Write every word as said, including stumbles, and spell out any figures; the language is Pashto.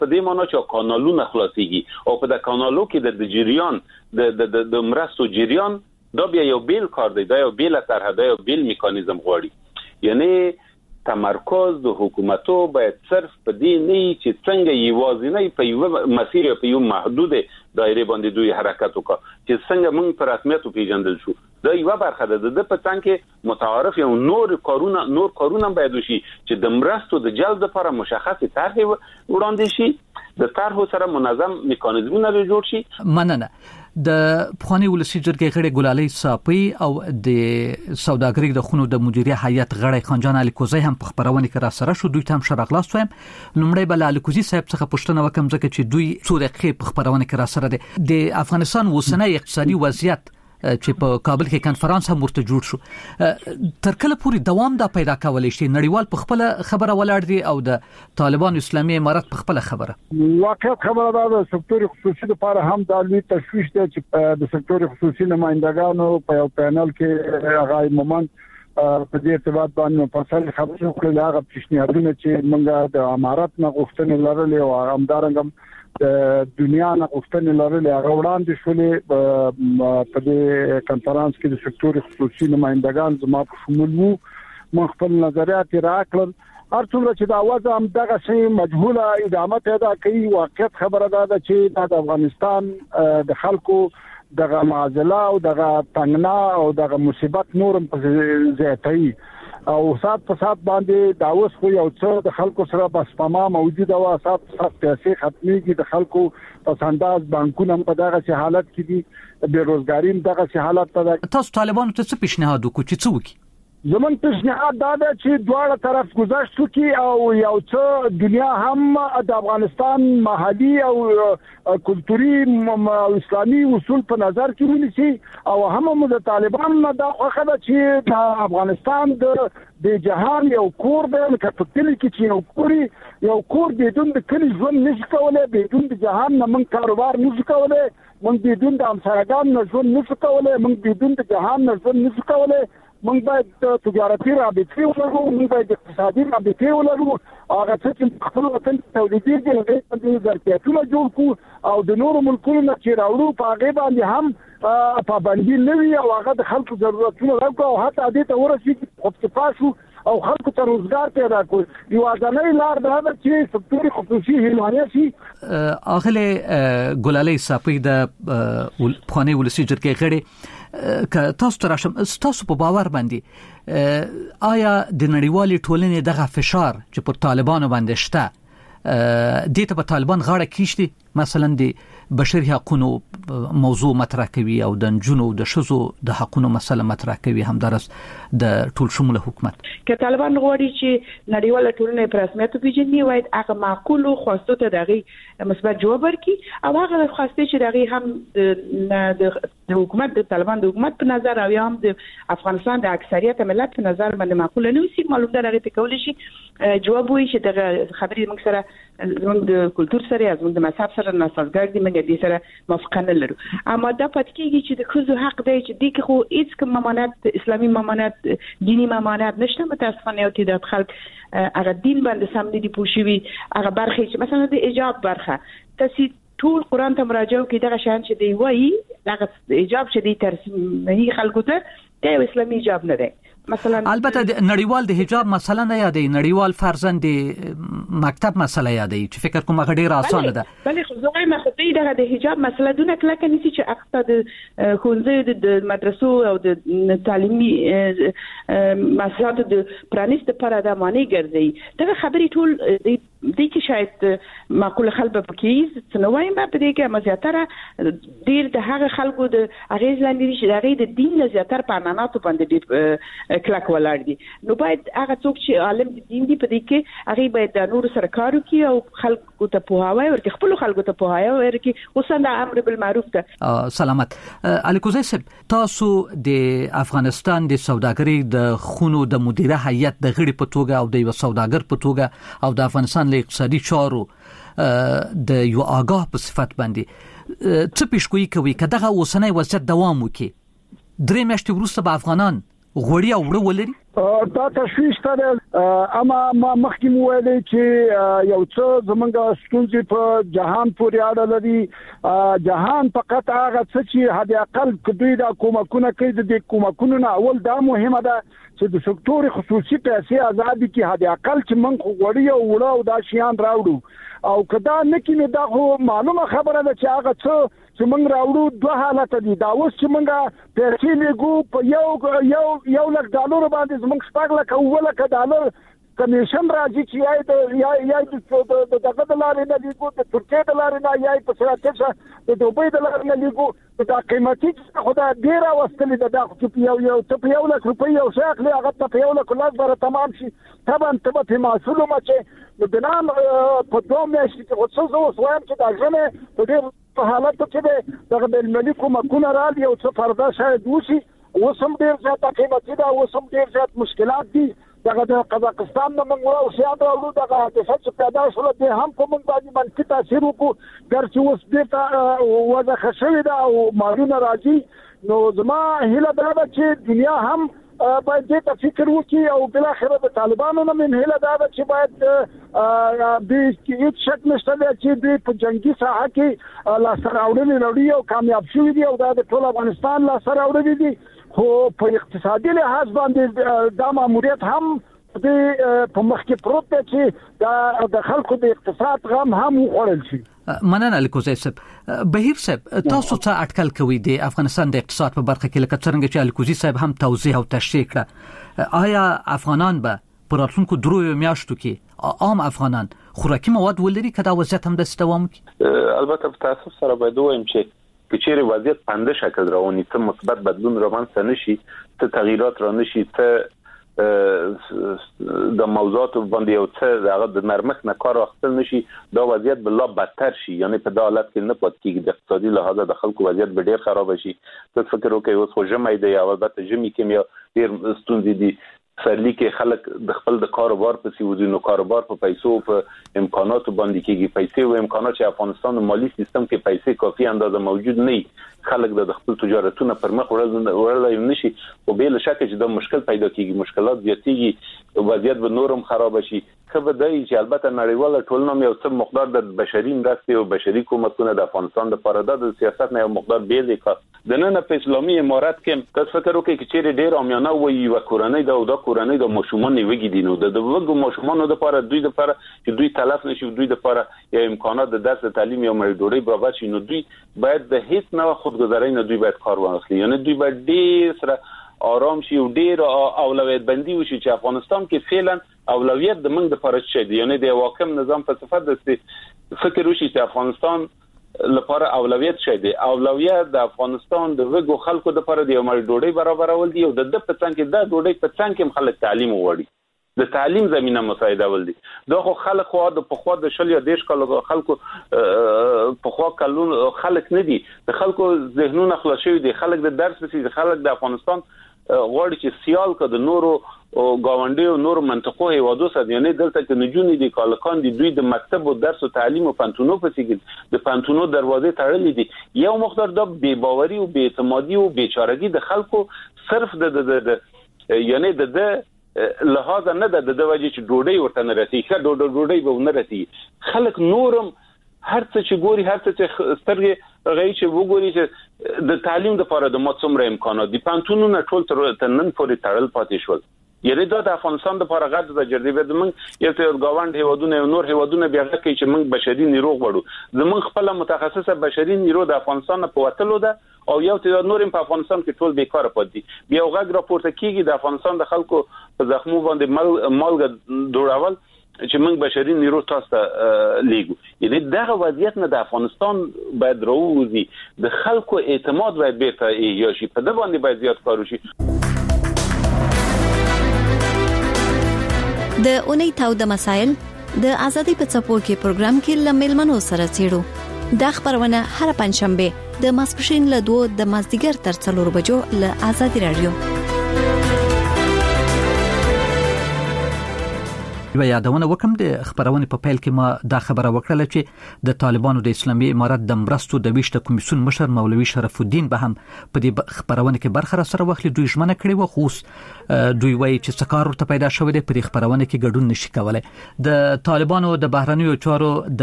په دې معنی چې کانالونه خلاصيږي او په د کانالو کې د جریان د د مرستو جریان دا بیا یو بیل کار دی، دا یو بیل طرح دی، یو بیل میکانیزم غواړي. یعنی تمرکز د حکومتو باید صرف په دې نه چې څنګه یوازینی په یو مسیر په یو محدود دایره باندې دوی حرکت وکړي چې څنګه موږ په رسمیت پیژندل شو. دا یو برخه ده. د په څنګه کې متعارف یو نور کارونه نور کارونه باید وشي چې د مرستو د جلب لپاره مشخص طرح وړاندې شي، د طرح سره منظم میکانیزمونه جوړ شي. مننه. د پخوانی ولسی جرګې غړي ګلالۍ صافی او د سوداګرۍ د خونو د مدیریت هیئت غړي خانجان الیکوزی هم په خبرونه کې را سره شو. دوی ته هم شرغلاس وایم. لومړی بل الیکوزی صاحب څخه پوښتنه وکم ځکه چې دوی څو دقیقې په خبرونه کې را سره دي د افغانستان اوسنی اقتصادي وضعیت چې په کابل کې کانفرنس هم ورته جوړ شو، تر کله پورې دوام دا پیدا کولای شي؟ نړیوال په خپل خبره ولاړ دي او د طالبان اسلامي امارات په خپل خبره. واقعیت خبره ده د سکتور خصوصي لپاره هم د لوی تشویش دی چې د سکتور خصوصي نمائندګانو په یو پینل کې هغه مومن په دې ارتباط باندې مفصل خبرې وکړي. هغه پیشنهادونه چې موږ د امارات نه غوښتنې لرلې او همدارنګه د دنیا نه غوښتنې لرلې هغه وړاندې شولې په دې کانفرنس کې د سکتور خصوصي نمائندګان زما په شمول وو. موږ خپل نظریات راکړل. هر څومره چې دا وضع هم دغه شی مجهوله ادامه پیدا کوي. واقعیت خبره ده چې د افغانستان د خلکو دغه معضله او دغه تنگنا او دغه مصیبت نورم په زیاتوي او سات په سات باندې دا اوس خو یو څه د خلکو سره بس پما موجوده و. سات په سات پیسې ختميږي، د خلکو په انداز بانکونه په دغه حالت کې دي، بیروزګاری هم دغه حالت ته ده. تاسو طالبانو ته څه پیشنهاد وکړو چې څه وکړي؟ زمون پیشنهاد دا ده چې دواړه طرف گذشت وکړي او یو څه دنیا هم د افغانستان محلي او کلتوري او اسلامي اصول په نظر کې ونیسي او هم د طالبان نه دا خوښه ده چې د افغانستان د د جهان یو کور دی، لکه په کلي کې چې یو کوري یو کور بدون د کلي ژوند نشي کولای، بدون د جهان نه موږ کاروبار نشو کولای، موږ بدون د همسایګانو نه ژوند نشو کولای، موږ بدون د جهان نه ژوند نشو کولای. موږ باید تجارتي رابطې ولرو، موږ باید اقتصادي رابطې ولرو. هغه چې خپل وطن تولیدي دي هغه د ظرفیتونو جوړ کو او د نورو ملکونو نه چې راوړو په هغه باندې هم پابندي نه وي او هغه د خلکو ضرورتونه راکړو او حتی دې ته ورسېږي خپلواکي شو او خلکو ته روزګار پیدا کړو. یو ځانګړی لار ده چې سکتور خصوصي هلوانه شي. اغله ګلالۍ صافی د پخوانی ولسی جرګې غړي که تاسو تراشم تاسو په باور باندې آیا د نړیوالې ټولنې دغه فشار چې پر طالبانو باندې شته دې ته په طالبان غاړه کیشتي مثلا د بشري حقوقو موضوع مطرح کوي او د جنونو د شذو د حقوقو مسله مطرح کوي همدارس د ټول شموله حکومت که طالبان غواړي چې نړیواله ټولنه په رسمیت پیژني وای هغه معقول خواسته ته دغه مثبت جواب ورکړي او هغه خواسته چې دغه هم د حکومت د طالبان د حکومت په نظر او هم د افغانستان د اکثریت ملت په نظر باندې معقول نه وي معلوم ده هغه ته کول شي جواب وي چې دغه خبرې موږ سره زموږ د کلچر سره زموږ د مذهب سره ناسازګر دي موږ دې سره موافقه نه لرو. اما دا پاتې کیږي چې د خزو حق دی چې دغه خو هیڅ کوم ممانعت اسلامي ممانعت دینی ممانعت نشته. متاسفانه یو تعداد خلک هغه دین باندې سم دي پوښوي هغه برخه چې مثلا د ایجاب برخه تاسو ټول قران ته مراجعه کوي دغه شان چې دی وایي دغه ایجاب چې دی ترسیم خلکو ته د اسلامي ایجاب نه دی. مثلا البته نړیوال د حجاب مسله نه یادې نړیوال فرضاً د مکتب مسله یادې چې فکر کوم هغه ډیره اسانه ده. بلې خو زه وایم چې دغه د حجاب مسله دونه کلکه نشي چې اقتصاد ښوونځي د مدرسو او د تعلیمي مسلات د پرانیست لپاره د معنی ګرځي دغه خبرې ټول د دې شاید معقول خلک پکې څه وایم په دې کې مزیاتره ډیر د هغه خلکو د اغیز لاندې چې دغه د دین زیاتره په معناتو باندې کلک ولاړ دي. نو باید هغه څوک چې عالم د دین دی په دې کې هغه باید د نور سره کار وکړي او خلکو ته پوهاوی ورکړي خپل خلکو ته پوهاوی ورکړي خصوصا د امر بالمعروف ته. سلامت الیکوزی صاحب تاسو د افغانستان د سوداګرۍ د خونو د مدیره هیئت د غړي په توګه او د یو سوداګر په توګه او د افغانستان له اقتصادي چارو د یو آگاه په صفت باندې څه پیشګویي کوي که دغه اوسنی وضعیت دوام وکړي درې میاشتې وروسته به افغانان غوړي او وړه ولري؟ دا تشویش ته اما ما مخکې ویلې چې یو څه زمونږ ستونزې په جهان پورې اړه لري. جهان فقط هغه څه چې حد اقل دوی د کومکونه کوي د کومکونو نه اول دا مهمه ده چې د سکتور خصوصي پیسې آزادي کې حد اقل چې موږ غوړی او وړو او دا شیان راوړو او کدا نه کینې دا خو معلومه خبره ده چې هغه څه چې موږ راوړو دوه حالت دي. دا اوس چې موږ پیسې لګو په یو یو یو لک ډالر باندې موږ شپږ لک او ولک ډالر کمیشن راځي چې یا د یا یا د دغه د لارې نه لګو د ترکیه د لارې نه یا په سراتې د دوبۍ د لارې نه لګو دا قیمتي خدای ډیر واستلې د دغه چې یو یو ته یو لک روپۍ او شاخ له هغه ته یو لک لاس بره تمام شي طبعا ته په مسؤل مچه د بنام په دوه میاشتې کې څه زو سوام چې دا ځنه په دې په حالت کې دغه د ملي کومکونه راځي او څه فردا شاید وشي وسم ډیر زیات قیمتي دا وسم ډیر زیات مشکلات دي. دغه د قزاقستان نه موږ او سیاده او دغه حادثه چې پیدا شول د هم په موږ باندې منفي تاثیر وکړو ګرځي اوس دې وضع خشوي دا او مارونه راځي. نو زما هیله دا ده چې دنیا هم باید دې ته فکر وکړي او بل اخر د طالبانو نه من هیله دا ده چې باید د هیڅ شک نشته چې د په جنگي ساحه کې لا سره اورلي لري او کامیاب شوی دی او دا د ټول افغانستان لا سره اورلي دي خو په اقتصادي لحاظ باندې دا ماموریت هم د په مخ کې پروت دی چې دا د خلکو د اقتصاد غم هم وخوړل شي. مننه الکوزی صاحب. بهیر صاحب تاسو څه اټکل کوي د افغانستان د اقتصاد په برخه کې لکه څنګه چې الکوزی صاحب هم توضیح او تشریح کړه آیا افغانان به په راتلونکو درو میاشتو کې عام افغانان خوراکي مواد ولري که دا وضعیت هم داسې دوام وکړي؟ البته په تاسو سره باید وایم چې کچېری وضعیت پنده شکل رواني ته مثبت بدلون روانه نشي ته تغییرات را نشي ته د موضوعات باندې یو څه دغه د نرمښت نه کار واخیستل نشي دا وضعیت بل لا بدتر شي. یعنی په دا حالت کې نه پات کېږي د اقتصادي لحاظه د خلکو وضعیت به ډیر خراب شي. ته فکر وکړئ اوس خو ژمی دی او البته ژمی کې مې ډیر ستونزې دي سرلی کې خلک د خپل د کاروبار په سیوزي نو کاروبار په پیسو په امکاناتو باندې کېږي پیسې او امکانات چې افغانستان مالی سیستم کې پیسې کافي اندازه موجود نه خلک د خپل تجارتونه پر مخ وړل نشي او به له شک چې د مشکل پیدا کېږي مشکلات زیاتېږي وضعیت به نورم خراب شي. خبر دی چې البته نړیواله ټولنه یو څه مقدار د بشري مرستې او بشري کومکونه د افغانستان د لپاره د سیاست نه یو مقدار بیل کا د نن په اسلامي امارات کې تاسو فکر وکړئ چې چیرې ډیر امیانه وي او کورنۍ دا او دا کورنۍ د ماشومان نیوګي دي نو د وګو ماشومان د لپاره دوی د لپاره چې دوی تلف نشي دوی د لپاره یا امکانات د درس تعلیم یا مړ برابر شي نو دوی باید د هیڅ نوع خودگذاری نه دوی باید کار واخلي. یعنی دوی باید ډیر سره آرام شي او ډیر اولویت بندي وشي چې افغانستان کې فعلا اولویت د موږ د لپاره څه دی. یعنی د حاکم نظام فلسفه د فکر وشي چې افغانستان لپاره اولویت څه دی. اولویت د افغانستان د وګو خلکو د لپاره د یو مړ ډوډۍ برابرول دی او د د پڅنګ کې د ډوډۍ پڅنګ کې خلک تعلیم وړي د تعلیم زمينه مساعده ول دي. دا خو خلک خو د پخوا د شل یا دیش کالو خلکو پخوا کلون خلک نه دي د خلکو ذهنونه خلاصوي دي خلک د درس پسې خلک د افغانستان غواړي چې سیال کده نورو گاونډي او نور منطقو هیوادو سره یعنی دلته کې نجونې دي کالکان دي دوی د مکتب او درس او تعلیم او پانتونو پسې د پانتونو دروازې تړلې دي یو مقدار د بے باوري او بے اعتمادي او بیچارهګي د خلکو صرف د یعنی د لہذا نه د د وجه چې ډوډۍ ورته نه رسي ښه ډوډۍ ډوډۍ به نه رسي خلک نورم هر څه چې ګوري هر څه چې سترګې غي چې وګوري چې د تعلیم لپاره د مڅومره امکانات دي پانتونو نه ټول تر نن پورې تړل پاتې شول. یعنی دا د افغانستان لپاره غږ د جردي به موږ یو ته گاوند هیوادونه نور هیوادونه بیا کوي چې موږ بشري نیرو غواړو زموږ خپل متخصصه بشري نیرو د افغانستان په وتلو ده او یو ته نور په افغانستان کې ټول بیکاره پاتې بیا غږ راپورته کیږي د افغانستان د خلکو په زخمو باندې مال مالګه دوړول چې موږ بشري نیرو تاسو ته لیګو. یعنی دغه وضعیت نه د افغانستان باید راوځي د خلکو اعتماد باید بیرته یا شي په د باندې باید زیات کار وشي. د اونۍ تاو د مسائل د ازادي په څپو کې پروګرام کې لمل منو سره چیرو د خبرونه هر پنځشنبه د ماسپښین له دوه د مازدیګر تر څلور بجو له ازادي رادیو. یو یادونه وکم د خبرونه په پیل کې ما دا خبره وکړه چې د طالبانو د اسلامي امارت د مرستو د ویشت کمیسیون مشر مولوي شرف الدین به هم په دې خبرونه کې برخه سره واخلي. دوی ژمنه کړې و خو دوی وایي چې څکار ورته پیدا شوی دی په دې خبرونه کې ګډون نشي کولای. د طالبانو د بهرنیو چارو